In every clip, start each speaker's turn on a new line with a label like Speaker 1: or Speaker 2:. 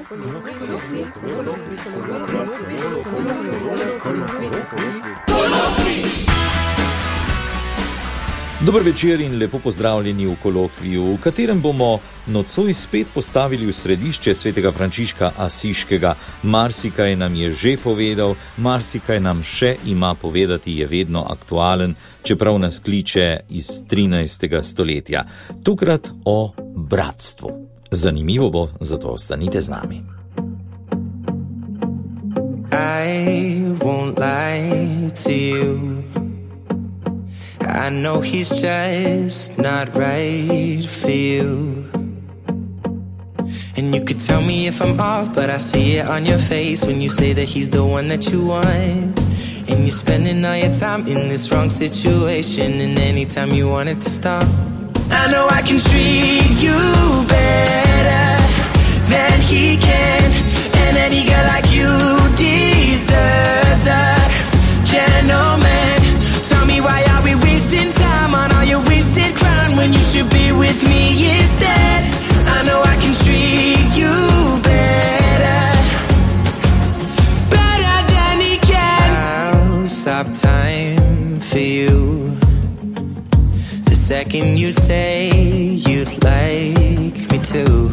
Speaker 1: Dober večer in lepo pozdravljeni v kolokviju, v katerem bomo nocoj spet postavili v središče svetega Frančiška Asiškega. Marsikaj nam je že povedal, marsikaj nam še ima povedati, je vedno aktualen, čeprav nas kliče iz 13. stoletja. Tokrat o bratstvu. Zanimivo bo, zato ostanite z nami.
Speaker 2: I won't lie to you. I know he's just not right for you. And you could tell me if I'm off, but I see it on your face when you say that he's the one that you want. And you're spending all your time in this wrong situation, and anytime you want it to stop. I know I can treat you better than he can, and any girl like you deserves a gentleman. Tell me why are we wasting time on all your wasted crown when you should be with me instead. I know I can treat you better than he can. I'll stop time for you the second you say you'd like me to.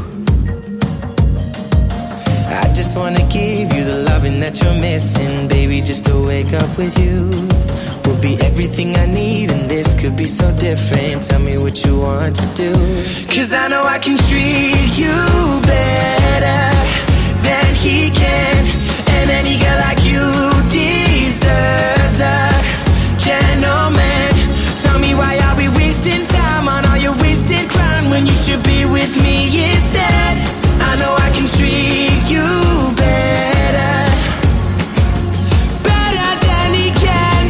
Speaker 2: I just wanna give you the loving that you're missing, baby, just to wake up with you will be everything I need, and this could be so different. Tell me what you want to do, 'cause I know I can treat you better than he can, and any girl like you deserves a gentleman. Tell me why are we wasting time on all your wasted crown when you should be with me instead. I know I can treat you better than he can,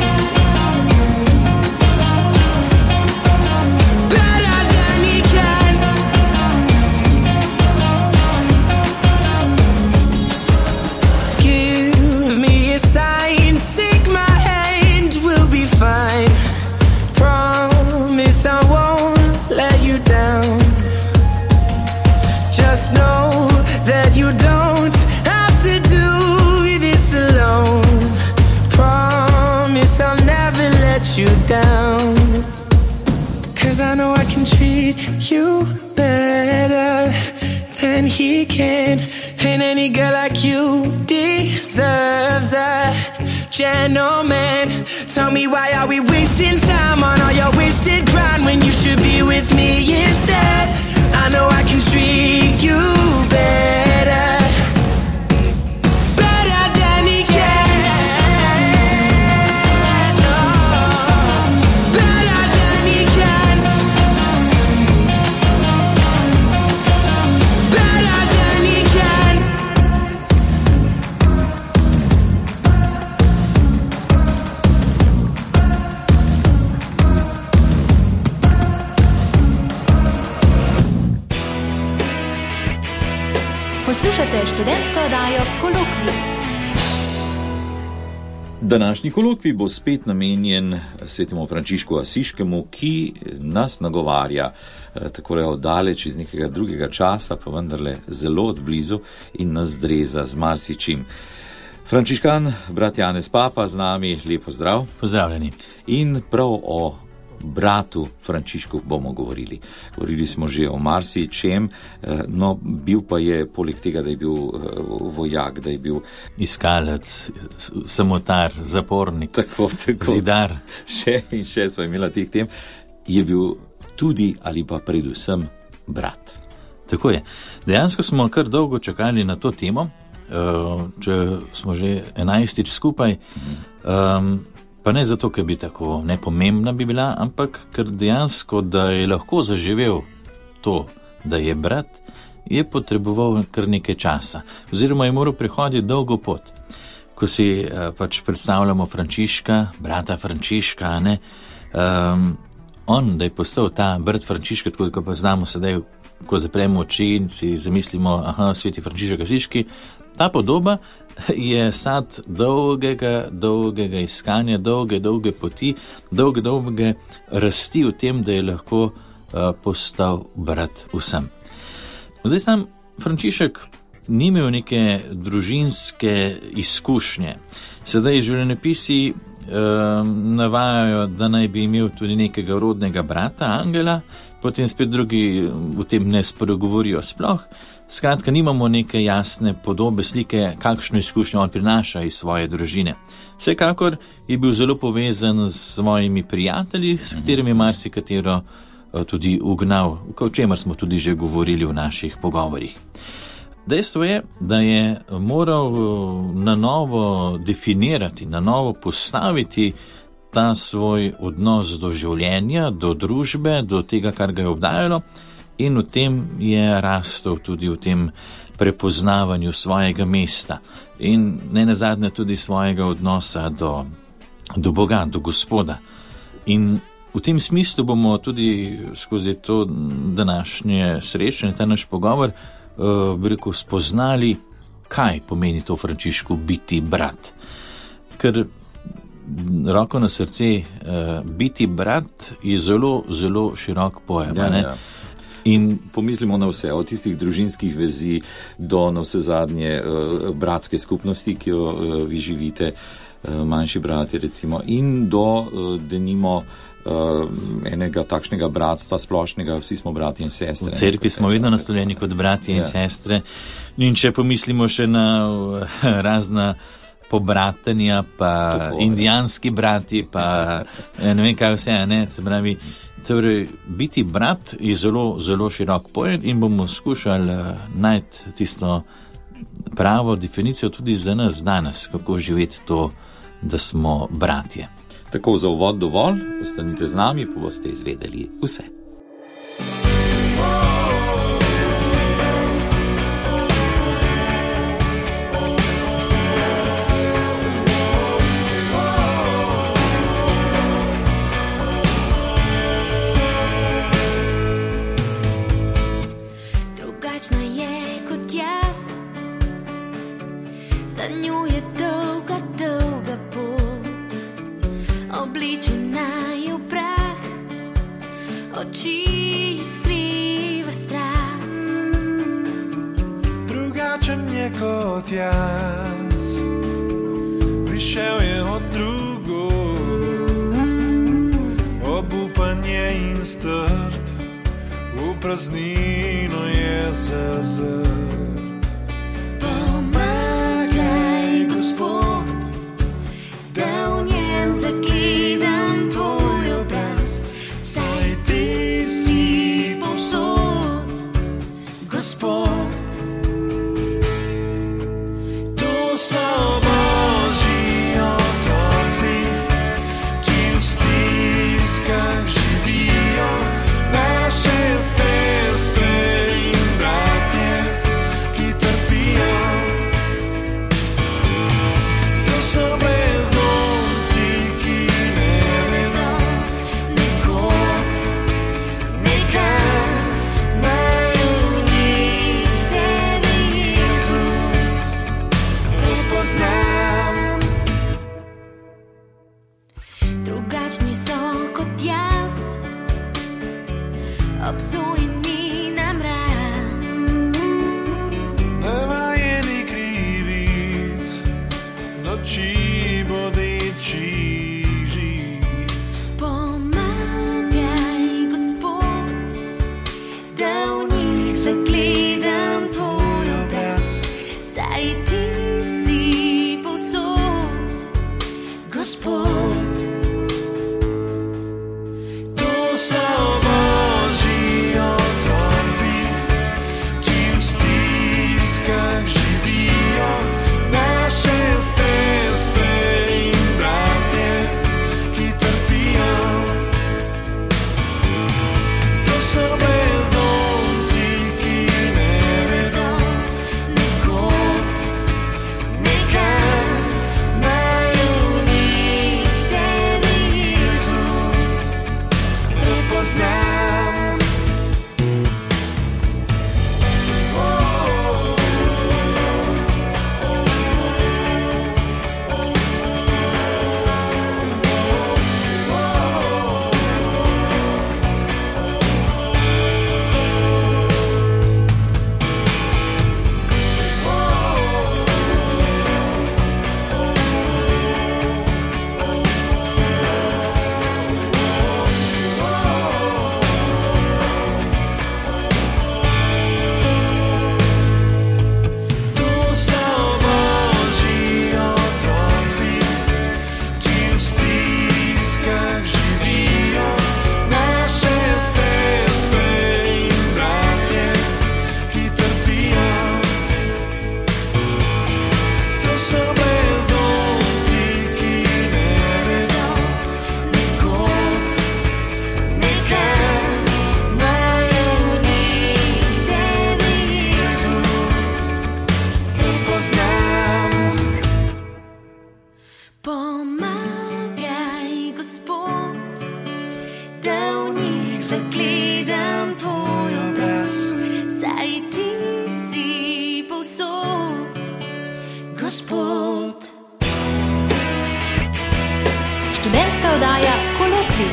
Speaker 2: better than he can. Give me a sign, take my hand, we'll be fine. Promise I won't let you down. Just know that you don't have to do this alone. Promise I'll never let you down, 'cause I know I can treat you better than he can, and any girl like you deserves a gentleman. Tell me why are we wasting time on all your wasted grind when you should be with me instead. I know I can treat you better than he can. Oh, better than he can, better than he can.
Speaker 3: Poslušate študentsko oddajo Kolokvij.
Speaker 1: Današnji kolokvij bo spet namenjen svetemu Frančišku Asiškemu, ki nas nagovarja takole oddaleč iz nekega drugega časa, pa vendarle zelo odblizu in nas zdreza z marsičim. Frančiškan, brat Janez Papa z nami, lepo zdrav.
Speaker 4: Pozdravljeni.
Speaker 1: In prav o bratu Frančišku bomo govorili. Govorili smo že o marsičem, no bil pa je, poleg tega, da je bil vojak, da je bil
Speaker 4: iskalec, samotar, zapornik,
Speaker 1: tako.
Speaker 4: zidar.
Speaker 1: Še smo imeli teh tem, je bil tudi ali pa predvsem brat.
Speaker 4: Tako je. Dejansko smo kar dolgo čakali na to temo, če smo že 11. skupaj, pa ne zato, ker bi tako nepomembna bi bila, ampak ker dejansko, da je lahko zaživel to, da je brat, je potreboval kar nekaj časa. Oziroma je moral prehoditi dolgo pot. Ko si pač predstavljamo Frančiška, brata Frančiška, ne, on, da je postal ta brat Frančiška, tako da pa znamo sedaj, ko zapremo oči in si zamislimo, sveti Frančišek Asiški, ta podoba je sad dolgega iskanja, dolge poti, dolge rasti v tem, da je lahko postal brat vsem. Zdaj sam Frančišek ni imel neke družinske izkušnje. Sedaj življenjepisi navajajo, da naj bi imel tudi nekega rodnega brata, Angela, potem spet drugi v tem ne spregovorijo sploh. Skratka, nimamo neke jasne podobe, slike, kakšno izkušnjo on prinaša iz svoje družine. Vsekakor je bil zelo povezan s svojimi prijatelji, s katerimi je marsikatero tudi ugnal, o čemer smo tudi že govorili v naših pogovorih. Dejstvo je, da je moral na novo definirati, na novo postaviti ta svoj odnos do življenja, do družbe, do tega, kar ga je obdajalo, in v tem je rastel tudi v tem prepoznavanju svojega mesta in ne nazadnje tudi svojega odnosa do Boga, do Gospoda. In v tem smislu bomo tudi skozi to današnje srečanje, ta naš pogovor, bi rekel, spoznali, kaj pomeni to Frančišku biti brat. Ker roko na srce, biti brat je zelo, zelo širok pojem.
Speaker 1: Ja. In pomislimo na vse, od tistih družinskih vezi do na vse zadnje bratske skupnosti, ki jo vi živite, manjši brati recimo, in do denimo enega takšnega bratstva splošnega, vsi smo brati in sestre.
Speaker 4: V cerkvi smo vedno naslovljeni kot brati in sestre. In če pomislimo še na razna pobratenja, pa tako, indijanski brati, pa ne vem kaj vse, se pravi, torej, biti brat je zelo, zelo širok pojem in bomo skušali najti tisto pravo definicijo tudi za nas danes, kako živeti to, da smo bratje.
Speaker 1: Tako za uvod dovolj, ostanite z nami, pa boste izvedeli vse.
Speaker 5: Drugačna je kot jaz, za njo je dolga, dolga pot, obličena je v prah, oči skriva strah.
Speaker 6: Drugačen je kot jaz, prišel je od drugod, obupan je in strd, v praznino je zazrt.
Speaker 5: Pomagaj, Gospod, da v njem zagledam tvoj obraz, saj ti si povsod, Gospod.
Speaker 6: To so Božji otroci, ki v stiskah živijo, naše sestre in bratje.
Speaker 3: oddaja Kolokvij.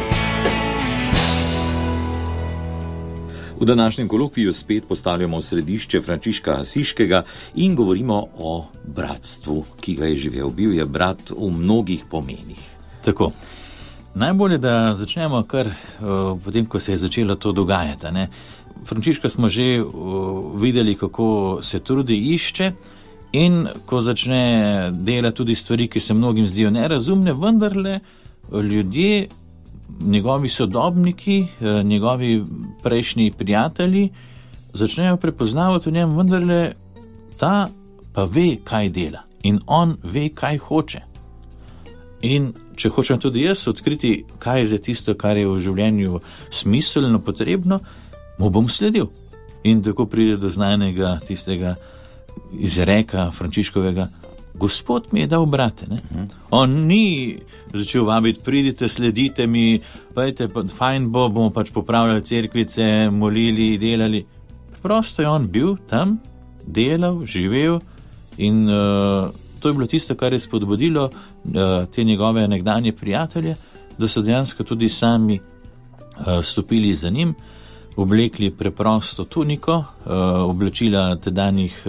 Speaker 1: V današnjem kolokviju spet postavljamo središče Frančiška Asiškega in govorimo o bratstvu, ki ga je živel. Bil je brat v mnogih pomenih.
Speaker 4: Tako. Najbolje, da začnemo kar potem, ko se je začelo to dogajati. Ne? Frančiška smo že videli, kako se trudi, išče in ko začne delati tudi stvari, ki se mnogim zdijo nerazumne, vendarle ljudje, njegovi sodobniki, njegovi prejšnji prijatelji začnejo prepoznavati v njem, vendarle ta pa ve, kaj dela in on ve, kaj hoče. In če hočem tudi jaz odkriti, kaj je za tisto, kar je v življenju smiselno, potrebno, mu bom sledil. In tako pride do znanega tistega izreka Frančiškovega: Gospod mi je dal brate. Ne? On ni začel vabiti, pridite, sledite mi, pejte, fajn bo, bomo pač popravljali cerkvice, molili, delali. Prosto je on bil tam, delal, živel in to je bilo tisto, kar je spodbudilo te njegove nekdanje prijatelje, da so dejansko tudi sami stopili za njim, oblekli preprosto tuniko, oblačila tedanjih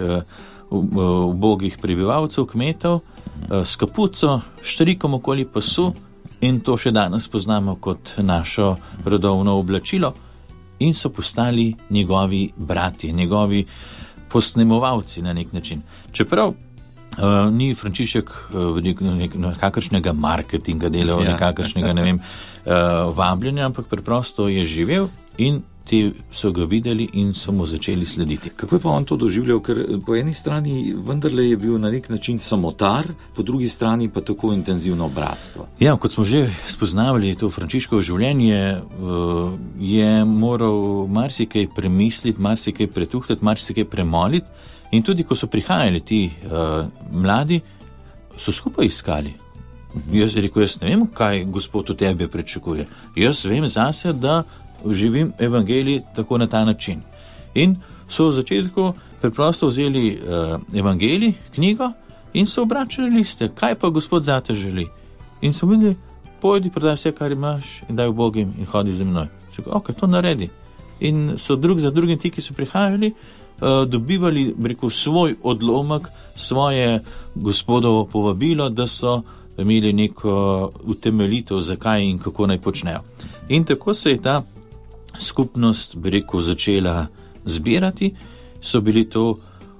Speaker 4: ubogih prebivalcev, kmetov, s kapuco, štarikom okoli pasu, in to še danes poznamo kot našo rodovno oblačilo, in so postali njegovi bratje, njegovi posnemovalci na nek način. Čeprav ni Frančišek nekakršnega marketinga delal, nekakršnega, ne vem, vabljenja, ampak preprosto je živel in ti so ga videli in so mu začeli slediti.
Speaker 1: Kako je pa on to doživljal? Ker po eni strani vendarle je bil na nek način samotar, po drugi strani pa tako intenzivno bratstvo.
Speaker 4: Ja, kot smo že spoznavali to Frančiškovo življenje, je moral marsikaj premisliti, marsikaj pretuhtati, marsikaj premoliti, in tudi ko so prihajali ti mladi, so skupaj iskali. Jaz rekel, jaz ne vem, kaj Gospod od tebe pričakuje. Jaz vem zase, da živim evangelij tako na ta način. In so v začetku preprosto vzeli evangelij, knjigo, in so obračali liste, kaj pa Gospod zate želi. In so videli, pojdi, prodaj vse, kar imaš, in daj ubogim in hodi za mnoj. Ok, to naredi. In so drug za drugim ti, ki so prihajali, dobivali, rekel, svoj odlomek, svoje Gospodovo povabilo, da so imeli neko utemeljitev, zakaj in kako naj počnejo. In tako se je ta skupnost, rekel, začela zbirati. So bili to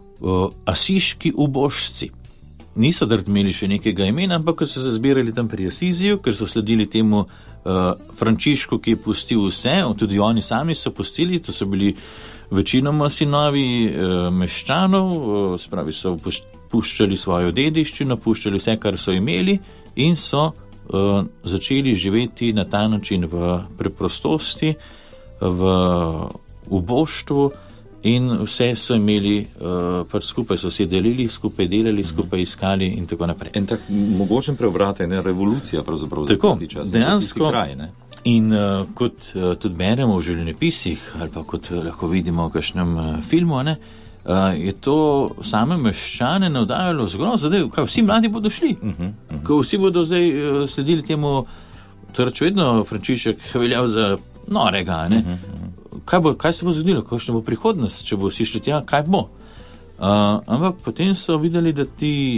Speaker 4: asiški ubožci. Niso imeli še nekega imena, ampak ko so se zbirali tam pri Asiziju, ker so sledili temu Frančišku, ki je pustil vse, tudi oni sami so pustili, to so bili večinoma sinovi meščanov, spravi so puščali svojo dediščino, puščali vse, kar so imeli, in so začeli živeti na ta način v preprostosti, v uboštvu, in vse so imeli, pač skupaj so se delili, skupaj delali, skupaj iskali in tako naprej.
Speaker 1: En tak mogočen preobrat, ena revolucija pravzaprav
Speaker 4: tako,
Speaker 1: za tisti čas.
Speaker 4: Dejansko,
Speaker 1: kraj, ne?
Speaker 4: In kot tudi beremo v življenjepisih, ali pa kot lahko vidimo v kakšnem filmu, ne, je to same meščane navdajalo zgrozo, da vsi mladi bodo šli, ko vsi bodo zdaj sledili temu, to reč vedno Frančišek veljal za norega, ne. Kaj se bo zgodilo, kakšna bo prihodnost, če bo vsi šli tja, kaj bo? Ampak potem so videli, da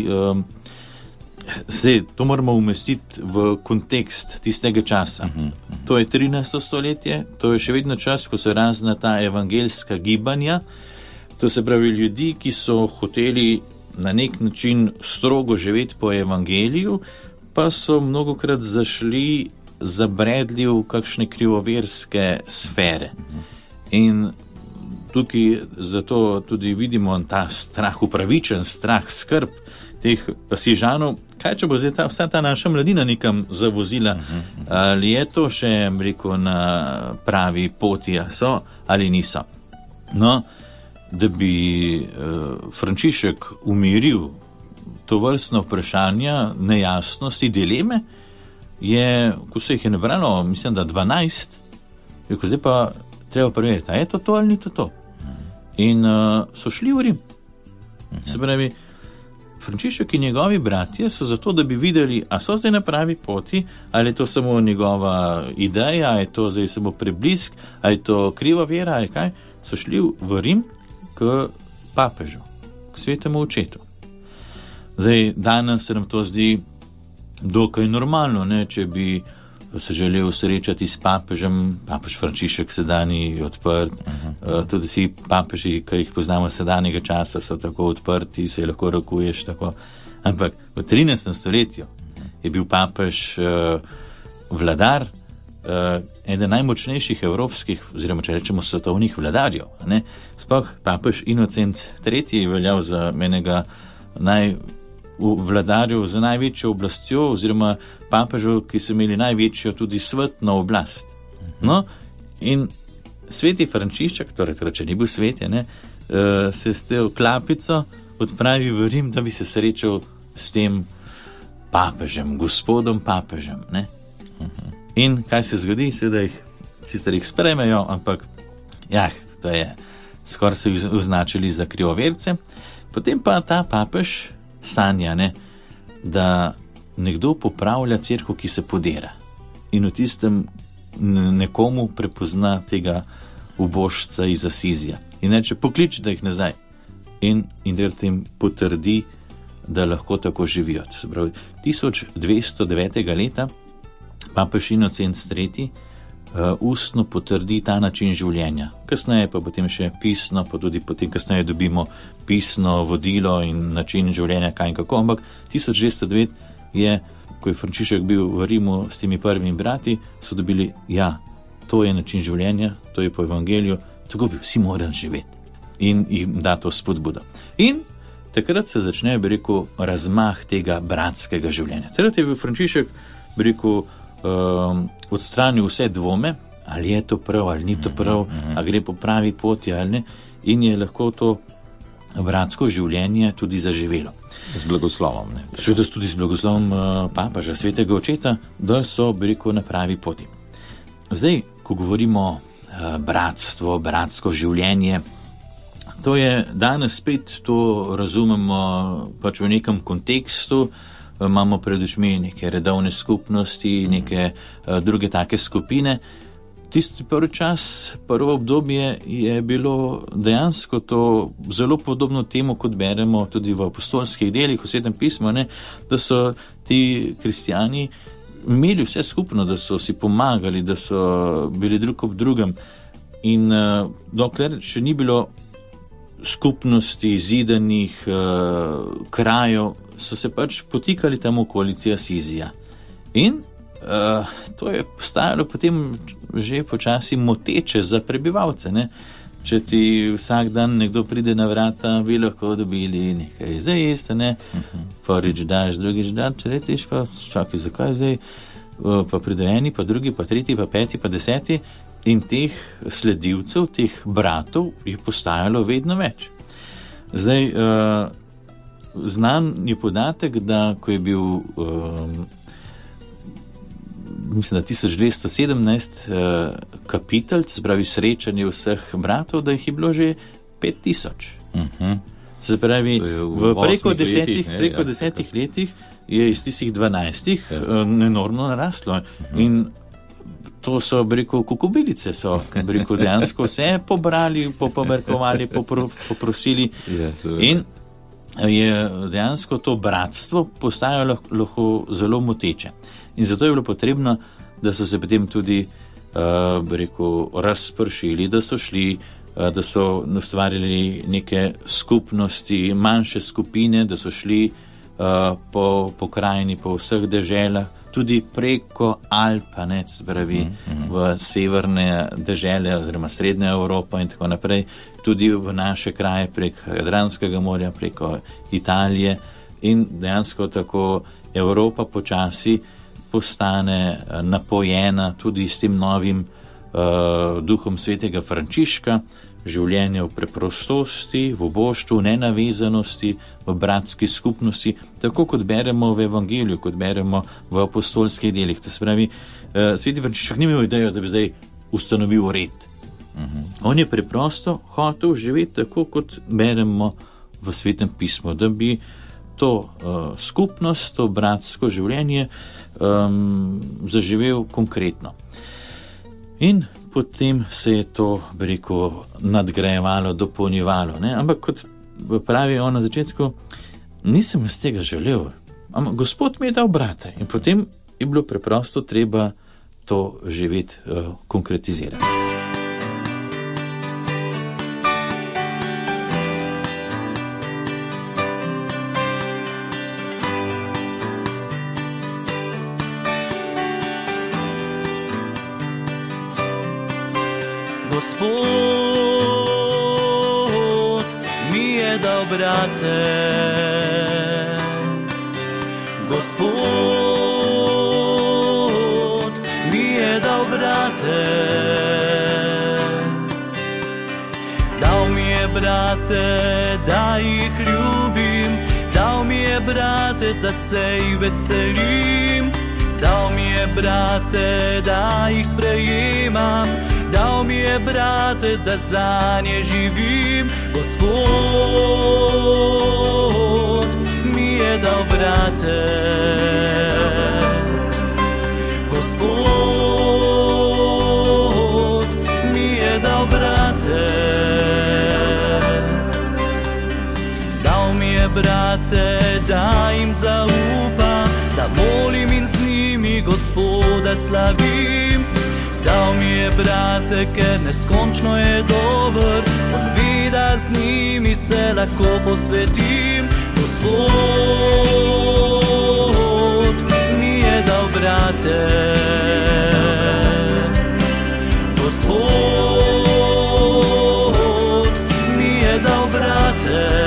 Speaker 4: to moramo umestiti v kontekst tistega časa. To je 13. stoletje, to je še vedno čas, ko so razna ta evangeljska gibanja, to se pravi ljudi, ki so hoteli na nek način strogo živeti po evangeliju, pa so mnogokrat zabredli v kakšne krivoverske sfere. In tukaj zato tudi vidimo ta strah, upravičen strah, skrb teh Asižanov, kaj če bo zdaj vsa ta naša mladina nekam zavozila, ali je to še, rekel, na pravi poti, so ali niso. No, da bi Frančišek umiril to vrstno vprašanja, nejasnosti, dileme, ko se jih je nabralo, mislim, da 12, rekel, zdaj pa treba preveriti, a je to ali ni to. In so šli v Rim. Se pravi, Frančišek in njegovi bratje so zato, da bi videli, a so zdaj na pravi poti, ali je to samo njegova ideja, ali je to zdaj samo preblisk, ali je to kriva vera, ali kaj, so šli v Rim k papežu, k svetemu očetu. Zdaj, danes se nam to zdi dokaj normalno, ne, če bi se želel srečati s papežem, papež Frančišek sedani je odprt, tudi vsi papeži, ki jih poznamo sedanjega časa, so tako odprti, se lahko rokuješ tako. Ampak v 13. stoletju je bil papež vladar, eden najmočnejših evropskih, oziroma če rečemo svetovnih vladarjev. Sploh papež Inocent III je veljal za enega vladarjev z največjo oblastjo, oziroma papežev, ki so imeli največjo tudi svetno oblast. No, in sveti Frančišek, torej, če ni bil svet, se s to klapico odpravi v Rim, da bi se srečal s tem papežem, gospodom papežem. Ne? In kaj se zgodi? Seveda jih sprejmejo, ampak to je, skoraj so jih označili za krivoverce. Potem pa ta papež sanja, da nekdo popravlja cerkev, ki se podira. In v tistem nekomu prepozna tega ubožca iz Asizija. In reče, pokliči da jih nazaj. In da jim potrdi, da lahko tako živijo. 1209. leta papež Inocent III ustno potrdi ta način življenja. Kasneje pa potem še pisno, pa tudi potem kasneje dobimo pisno vodilo in način življenja, kaj in kako. Ampak 1209 je, ko je Frančišek bil v Rimu s temi prvimi brati, so dobili, to je način življenja, to je po evangeliju, tako bi vsi morali živeti. In jim da to spodbudo. In takrat se začne, razmah tega bratskega življenja. Takrat je bil Frančišek, odstranil vse dvome, ali je to prav, ali ni to prav, ali gre po pravi poti, ali ne, in je lahko to bratsko življenje tudi zaživelo.
Speaker 1: Z blagoslovom.
Speaker 4: Seveda tudi z blagoslovom papeža, svetega očeta, da so, na pravi poti. Zdaj, ko govorimo bratsko življenje, to je danes spet, to razumemo pač v nekem kontekstu, imamo pred očmi neke redovne skupnosti, neke druge take skupine. Tisti prvi čas, prvo obdobje je bilo dejansko to zelo podobno temu, kot beremo tudi v apostolskih delih, v Svetem pismu, da so ti kristjani imeli vse skupno, da so si pomagali, da so bili drug ob drugem. In dokler še ni bilo skupnosti, zidanih krajev, so se pač potikali tam okoli Asizija. In to je postajalo potem že počasi moteče za prebivalce. Če ti vsak dan nekdo pride na vrata, bi lahko dobili nekaj za jesti, prvič daš, drugič daš, tretjič pa čakaj, zakaj zdaj, pa pride eni, pa drugi, pa tretji, pa peti, pa deseti. In teh sledilcev, teh bratov je postajalo vedno več. Zdaj, znan je podatek, da ko je bil, mislim, da 1217 kapitelj, se pravi srečanje vseh bratov, da jih je bilo že 5000. Se pravi, preko 10 letih je iz tistih 12 enormno naraslo. In to so, kukubilice so, dejansko vse pobrali, pobrkovali, poprosili. In je dejansko to bratstvo postajalo lahko zelo moteče. In zato je bilo potrebno, da so se potem tudi, razpršili, da so šli, da so ustvarili neke skupnosti, manjše skupine, da so šli po krajini, po vseh deželah, tudi preko Alpa, v severne dežele oziroma srednja Evropa in tako naprej, tudi v naše kraje prek Jadranskega morja, preko Italije, in dejansko tako Evropa počasi postane napojena tudi s tem novim duhom svetega Frančiška, življenje v preprostosti, v oboštvu, v nenavezanosti, v bratski skupnosti, tako kot beremo v evangeliju, kot beremo v apostolskih delih. To se pravi, sveti Frančišek ni imel idejo, da bi zdaj ustanovil red. On je preprosto hotel živeti tako, kot beremo v Svetem pismu, da bi to skupnost, to bratsko življenje zaživel konkretno. In potem se je to, bi rekel, nadgrajevalo, dopolnjevalo. Ne? Ampak kot pravi on na začetku, nisem iz tega želel, ampak Gospod mi je dal brate in potem je bilo preprosto treba to živeti, konkretizirati.
Speaker 6: Gospod mi je dal brate, Gospod mi je dal brate, dal mi je brate, da jih ljubim, dal mi je brate, da se jih veselim, dal mi je brate, da jih sprejemam, dal mi je brate, da zanje živim. Gospod mi je dal brate, Gospod mi je dal brate, dal mi je brate, da jim zaupam, da molim in z njimi Gospoda slavim. Dal mi je brate, ker neskončno je dober, on ve, da z njimi se lahko posvetim. Gospod mi je dal brate, Gospod mi je dal brate.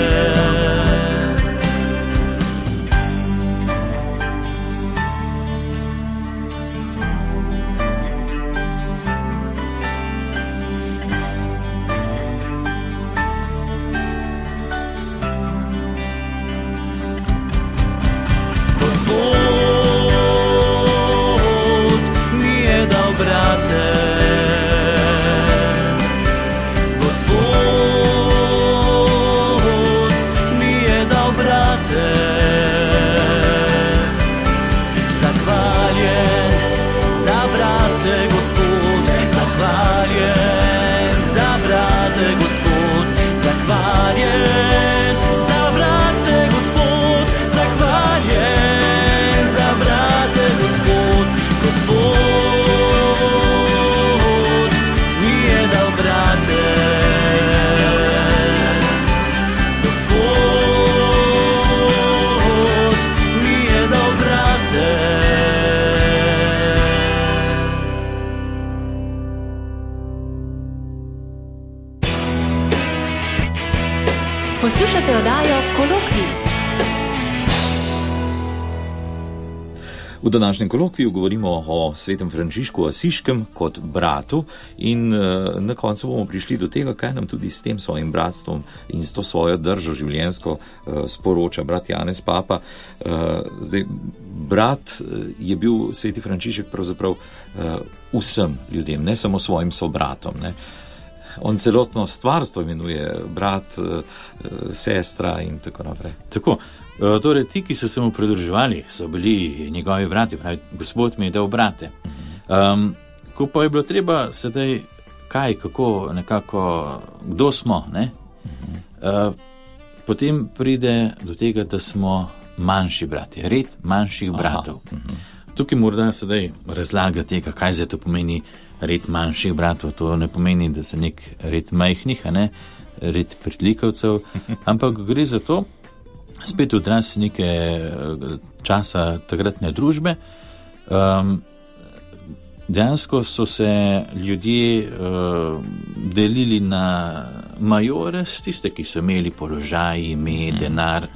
Speaker 3: Poslušate oddajo Kolokvij.
Speaker 1: V današnjem kolokviju govorimo o svetem Frančišku Asiškem kot bratu in na koncu bomo prišli do tega, kaj nam tudi s tem svojim bratstvom in s to svojo držo življenjsko sporoča brat Janez Papa. Zdaj, brat je bil sveti Frančišek pravzaprav vsem ljudem, ne samo svojim sobratom, ne. On celotno stvarstvo imenuje brat, sestra in tako naprej.
Speaker 4: Tako, torej ti, ki so se mu pridruževali, so bili njegovi brati, pravi, Gospod mi je dal brate. Ko pa je bilo treba sedaj kaj, kako, nekako, kdo smo, ne? Potem pride do tega, da smo manjši brati, red manjših bratov. Tukaj morda sedaj razlaga tega, kaj zdaj to pomeni red manjših bratov. To ne pomeni, da se nek red majhnih, a ne red pritlikavcev, ampak gre za to, spet odraz neke časa takratne družbe. Dejansko so se ljudje delili na majores, tiste, ki so imeli položaj, ime, denar,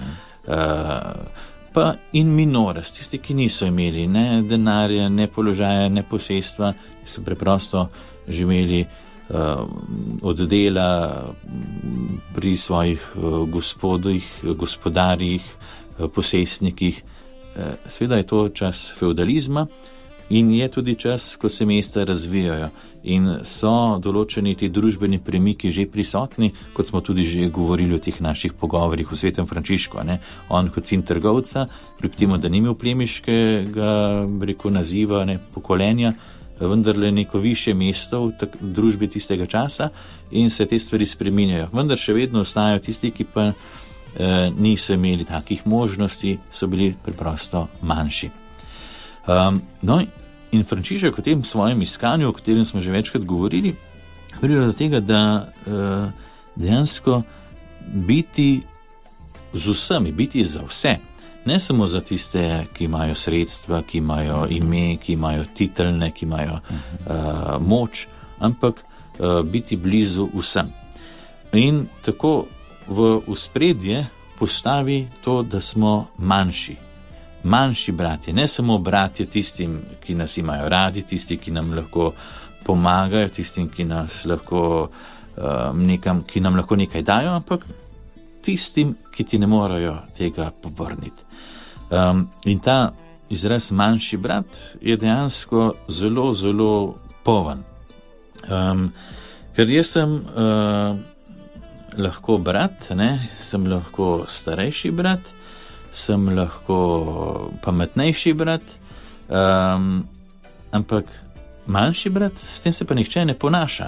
Speaker 4: pa in minores, tisti, ki niso imeli ne denarja, ne položaja, ne posestva, so preprosto živeli od dela pri svojih gospodarjih, posestnikih. Seveda je to čas feudalizma In je tudi čas, ko se mesta razvijajo in so določeni ti družbeni premiki že prisotni, kot smo tudi že govorili o teh naših pogovorih v Svetem Frančišku. On kot sin trgovca, kljub temu, da ni imel plemiškega, naziva, pokolenja, vendarle neko više mesto v družbi tistega časa in se te stvari spreminjajo. Vendar še vedno ostajajo tisti, ki pa niso imeli takih možnosti, so bili preprosto manjši. In Frančišek v tem svojem iskanju, o katerem smo že večkrat govorili, pride do tega, da dejansko biti z vsemi, biti za vse, ne samo za tiste, ki imajo sredstva, ki imajo ime, ki imajo titeljne, ki imajo moč, ampak biti blizu vsem. In tako v ospredje postavi to, da smo manjši bratje, ne samo bratje tistim, ki nas imajo radi, tisti, ki nam lahko pomagajo, tistim, ki nam lahko nekaj dajo, ampak tistim, ki ti ne morejo tega povrniti. In ta izraz manjši brat je dejansko zelo, zelo poven. Ker jaz sem lahko brat, sem lahko starejši brat, sem lahko pametnejši brat, ampak manjši brat, s tem se pa nihče ne ponaša.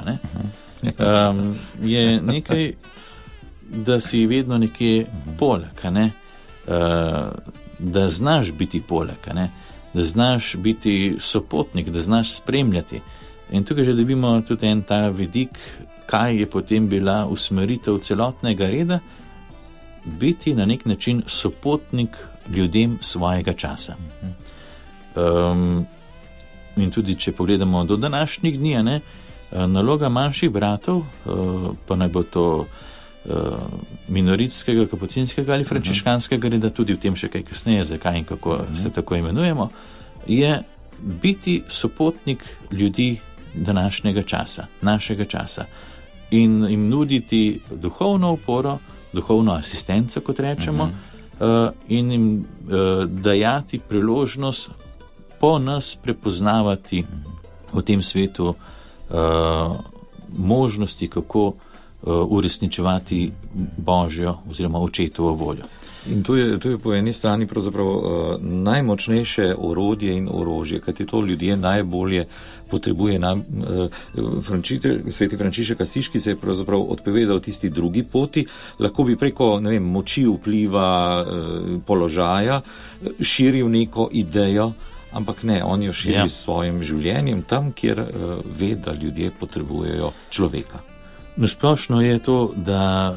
Speaker 4: Je nekaj, da si vedno nekje poleg, da znaš biti poleg, da znaš biti sopotnik, da znaš spremljati. In tukaj že dobimo tudi en ta vidik, kaj je potem bila usmeritev celotnega reda, biti na nek način sopotnik ljudem svojega časa. In tudi, če pogledamo do današnjih dni, naloga manjših bratov, pa naj bo to minoritskega, kapucinskega ali frančiškanskega reda, tudi v tem še kaj kasneje, zakaj in kako se tako imenujemo, je biti sopotnik ljudi današnjega časa, našega časa. In jim nuditi duhovno oporo, duhovno asistenco, kot rečemo, in jim dajati priložnost po nas prepoznavati v tem svetu možnosti, kako uresničevati Božjo oziroma očetovo voljo.
Speaker 1: In to je po eni strani pravzaprav najmočnejše orodje in orožje, kajti to ljudje najbolje potrebuje. Sveti Frančišek Asiški se je pravzaprav odpovedal tisti drugi poti, lahko bi preko moči, vpliva, položaja širil neko idejo, ampak ne, on jo širi s svojim življenjem tam, kjer ve, da ljudje potrebujejo človeka.
Speaker 4: Nasplošno je to, da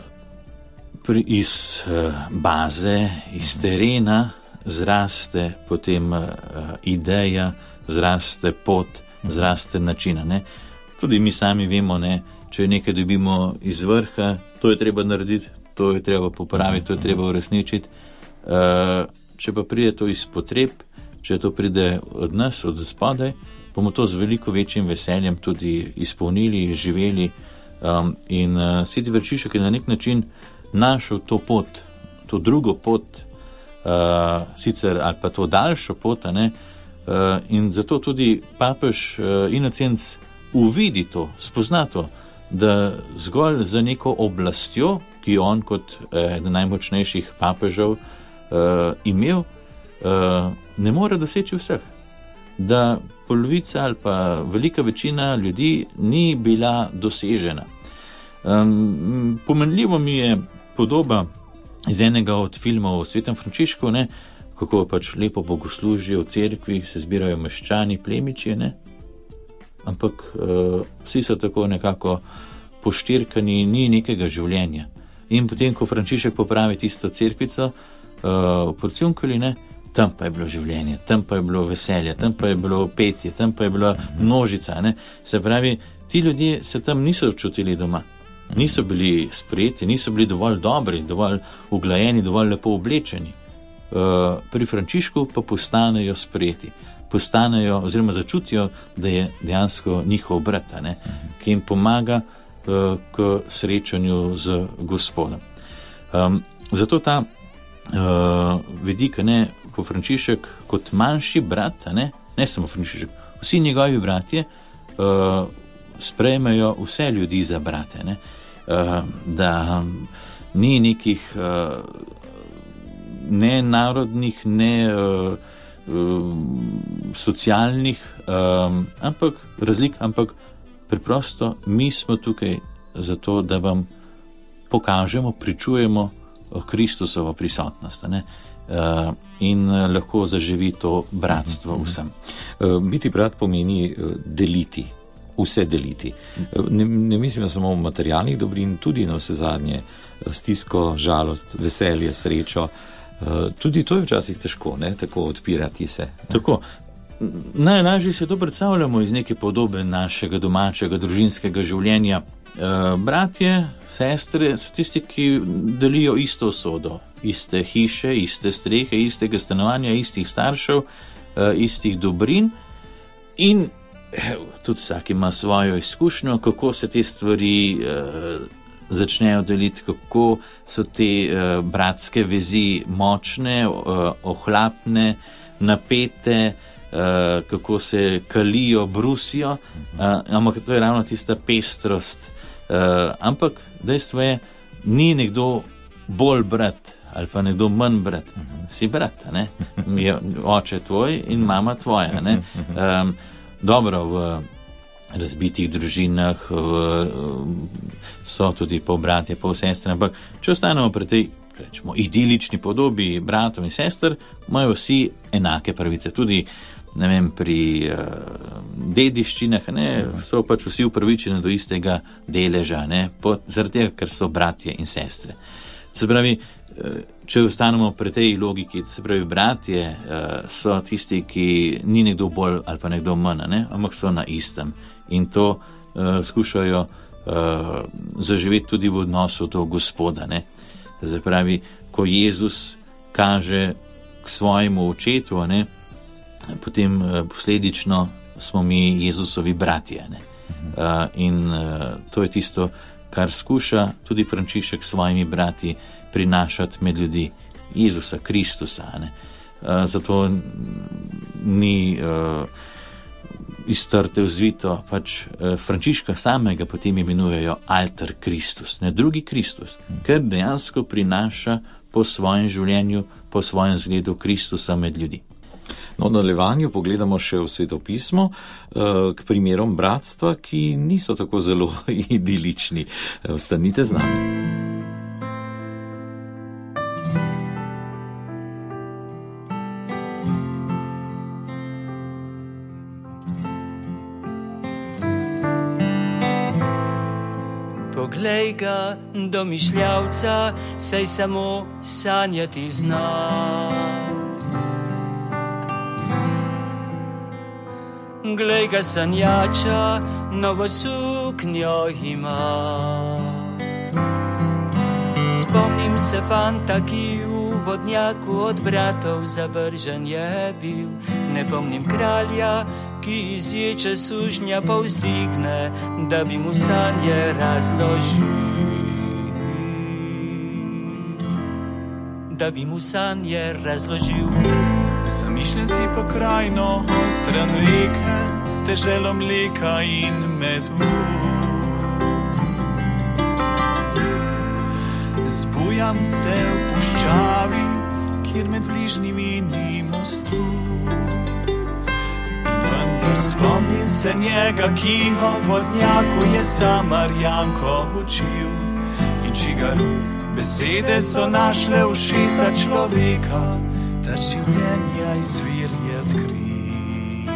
Speaker 4: iz baze, iz terena zraste potem ideja, zraste pot, zraste načina. Tudi mi sami vemo, če nekaj dobimo iz vrha, to je treba narediti, to je treba popraviti, to je treba uresničiti. Če pa pride to iz potreb, če to pride od nas, od spodaj, bomo to z veliko večjim veseljem tudi izpolnili, živeli. In Sveti Frančišek je na nek način našel to pot, to drugo pot, sicer ali pa to daljšo pot, in zato tudi papež Inocenc uvidi to, spozna to, da zgolj za neko oblastjo, ki jo on kot eden najmočnejših papežev imel, ne more doseči vseh. Da polovica ali pa velika večina ljudi ni bila dosežena. Pomenljivo mi je podoba iz enega od filmov o Svetem Frančišku, kako pač lepo bogoslužijo v cerkvi, se zbirajo meščani, plemiči, ampak vsi so tako nekako poštirkani, ni nekega življenja. In potem, ko Frančišek popravi tisto cerkvico v Porciunkuli, tam pa je bilo življenje, tam pa je bilo veselje, tam pa je bilo petje, tam pa je bila množica. Se pravi, ti ljudje se tam niso čutili doma, niso bili sprejeti, niso bili dovolj dobri, dovolj uglajeni, dovolj lepo oblečeni. Pri Frančišku pa postanejo sprejeti, postanejo oziroma začutijo, da je dejansko njihov brat, ki jim pomaga k srečanju z Gospodom. Zato ta vidik, ko Frančišek kot manjši brat ne samo Frančišek, vsi njegovi bratje sprejmejo vse ljudi za brate, ne? Da ni nekih ne narodnih, ne socialnih razlik, ampak preprosto mi smo tukaj zato, da vam pokažemo, pričujemo Kristusovo prisotnost, ne? In lahko zaživi to bratstvo vsem.
Speaker 1: Biti brat pomeni deliti, vse deliti. Ne mislim samo o materialnih dobrin, tudi na vse zadnje stisko, žalost, veselje, srečo. Tudi to je včasih težko, ne? Tako odpirati se. Ne?
Speaker 4: Tako. Najlažje se to predstavljamo iz neke podobe našega domačega družinskega življenja. Bratje, sestre so tisti, ki delijo isto usodo, iste hiše, iste strehe, istega stanovanja, istih staršev, istih dobrin in tudi vsak ima svojo izkušnjo, kako se te stvari začnejo deliti, kako so te bratske vezi močne, ohlapne, napete, kako se kalijo, brusijo, ampak to je ravno tista pestrost. Ampak dejstvo je, ni nekdo bolj brat ali pa nekdo manj brat. Si brat, ne? Je oče tvoj in mama tvoja, ne? Dobro, v razbitih družinah so tudi polbratje, polsestre, ampak če ostanemo pri tej, rečemo, idilični podobi bratov in sester, imajo vsi enake pravice, tudi ne vem, pri dediščinah, ne, so pač vsi upravičeni do istega deleža, ne, zaradi tega, ker so bratje in sestre. Se pravi, če ostanemo pri tej logiki, se pravi, bratje so tisti, ki ni nekdo bolj ali pa nekdo manj, ne, ampak so na istem in to skušajo zaživeti tudi v odnosu do Gospoda, ne. Se pravi, ko Jezus kaže k svojemu očetu, ne, potem posledično smo mi Jezusovi bratje, ne. In to je tisto, kar skuša tudi Frančišek s svojimi brati prinašati med ljudi, Jezusa Kristusa, ne. Zato ni iztrtev zvito, pač Frančiška samega potem imenujejo alter Kristus, ne, drugi Kristus, ker dejansko prinaša po svojem življenju, po svojem zgledu Kristusa med ljudi.
Speaker 1: No, v nadaljevanju pogledamo še v svetopismo k primerom bratstva, ki niso tako zelo idilični. Ostanite z nami.
Speaker 6: Poglej ga, domišljavca, saj samo sanjati zna. Glej ga, sanjača, novo suknjo ima. Spomnim se fanta, ki v vodnjaku od bratov zavržen je bil. Ne pomnim kralja, ki iz ječe sužnja povzdigne, da bi mu sanje razložil. Da bi mu sanje razložil.
Speaker 7: Zamišljen si pokrajino, stran reke, deželo mleka in medu. Zbujam se v puščavi, kjer med bližnjimi ni mostu. In vendar spomnim se njega, ki v vodnjaku je Samarjanko učil. In čigar besede so našle ušesa človeka, da življenja izvir je odkril.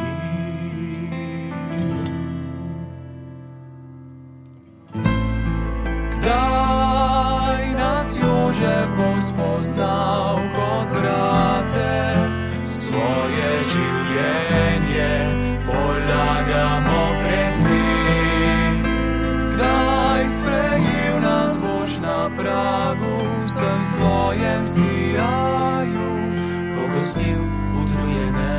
Speaker 7: Kdaj nas Jožef bo spoznal kot brate, svoje življenje polagamo pred tem. Kdaj sprejel nas boš na pragu, vsem svojem sijaju, pogostil utrujene.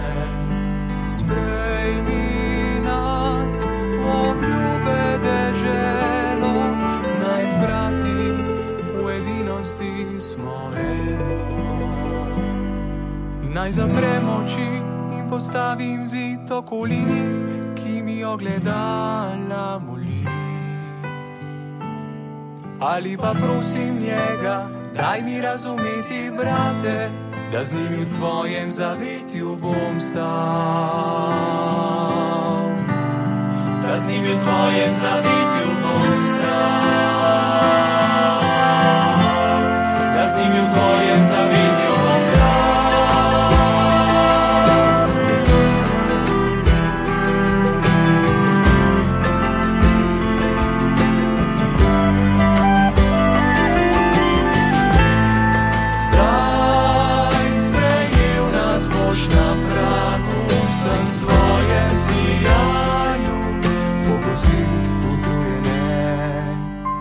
Speaker 7: Sprejmi nas, obljube deželo, naj zbrati v edinosti smo eno. Naj zapremo oči in postavim zid okoli njih, ki mi ogledala moli. Ali pa prosim njega, daj mi razumeti, brate, da z njimi v tvojem zavetju bom stal. Da z njimi v tvojem zavetju bom stal. Da z njimi v tvojem zavetju bom stal. Svoje sijaju pogostil utrujene.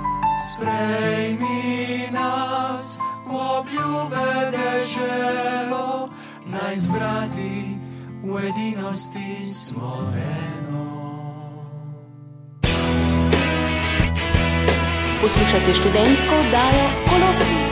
Speaker 7: Sprejmi nas v obljube deželo, naj zbrati v edinosti smo eno.
Speaker 3: Poslušate študentsko oddajo Kolokvij.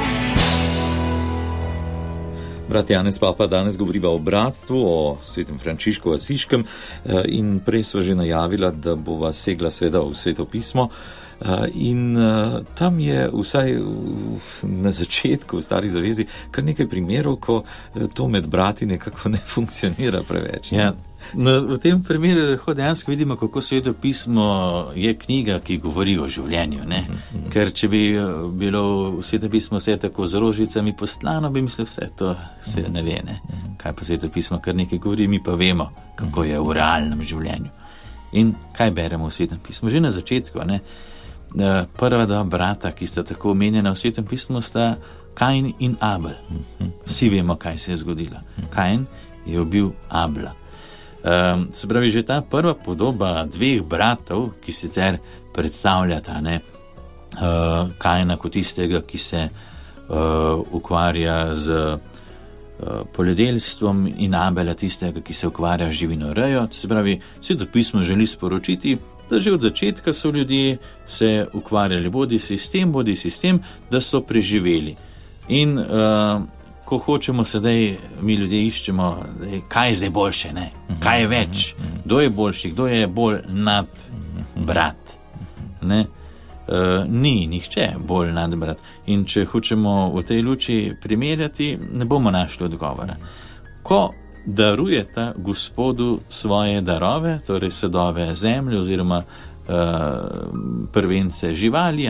Speaker 1: Brat Janez Papa, danes govoriva o bratstvu, o svetem Frančišku Asiškem in prej sva že najavila, da bova segla seveda v Sveto pismo in tam je vsaj na začetku v Stari zavezi kar nekaj primerov, ko to med brati nekako ne funkcionira preveč.
Speaker 4: Ja. No, v tem primeru lahko dejansko vidimo, kako Sveto pismo je knjiga, ki govori o življenju. Ne? Ker če bi bilo v Sveto pismo vse tako z rožicami poslano, bi mislil vse to se ne ve. Ne? Kaj pa Sveto pismo kar nekaj govori, mi pa vemo, kako je v realnem življenju. In kaj beremo v Svetem pismu? Že na začetku, ne? Prva dva brata, ki sta tako omenjena v Svetem pismu, sta Kain in Abel. Vsi vemo, kaj se je zgodilo. Kain je ubil Abla. Se pravi, že ta prva podoba dveh bratov, ki sicer predstavljata Kaina kot tistega, ki se ukvarja z poljedelstvom, in Abela tistega, ki se ukvarja z živinorejo. Se pravi, Sveto pismo želi sporočiti, da že od začetka so ljudje se ukvarjali bodi s tem, da so preživeli. In ko hočemo sedaj, mi ljudje iščemo, kaj je zdaj boljše, ne? Kaj je več, kdo je boljši, kdo je bolj nad brat. Ne? Ni nihče bolj nad brat. In če hočemo v tej luči primerjati, ne bomo našli odgovora. Ko darujeta Gospodu svoje darove, torej sadove zemlje oziroma prvence živali,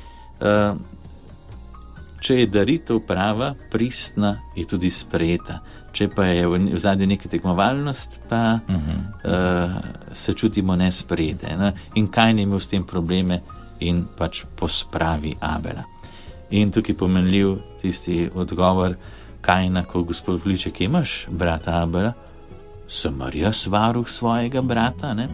Speaker 4: če je daritev prava, pristna, je tudi sprejeta. Če pa je v zadnji neka tekmovalnost, pa se čutimo nesprejete. Ne? In Kain je imel s tem probleme in pač pospravi Abela. In tukaj pomenljiv tisti odgovor Kaina, ko Gospod kliče, kje imaš brata Abela? Sem jaz varuh svojega brata? Ne?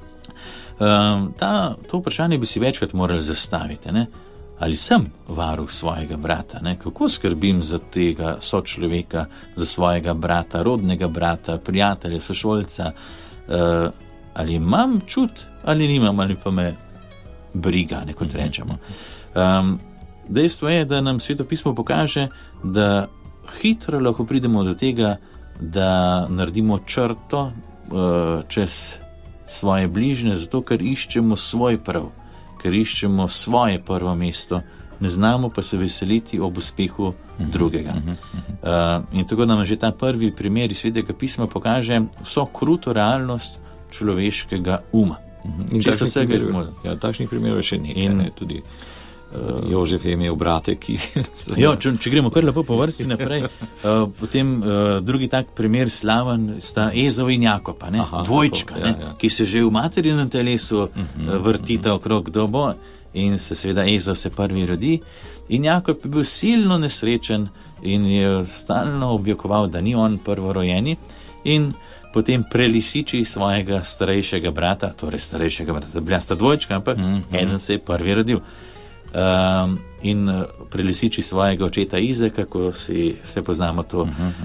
Speaker 4: To vprašanje bi si večkrat morali zastaviti. Ne? Ali sem varuh svojega brata? Ne? Kako skrbim za tega sočloveka, za svojega brata, rodnega brata, prijatelja, sošolca? Ali imam čut, ali nimam, ali pa me briga, kot rečemo. Dejstvo je, da nam Sveto pismo pokaže, da hitro lahko pridemo do tega, da naredimo črto čez svoje bližnje, zato ker iščemo svoj prav, ker iščemo svoje prvo mesto, ne znamo pa se veseliti ob uspehu drugega. In tako nam že ta prvi primer iz Svetega pisma pokaže vso kruto realnost človeškega uma.
Speaker 1: In takšnih primerov še nekaj, tudi Jožef je imel brate, ki so...
Speaker 4: Če gremo kar lepo po vrsti naprej, potem drugi tak primer slaven sta Ezau in Jakob, dvojčka, ki se že v materinem telesu vrtita okrog dobo, in se seveda Ezau se prvi rodi, in Jakob je bil silno nesrečen in je stalno objokoval, da ni on prvorojeni, in potem prelisiči svojega starejšega brata, bila sta dvojčka, ampak eden se je prvi rodil. In prelisiči svojega očeta Izaka, ko si vse poznamo to,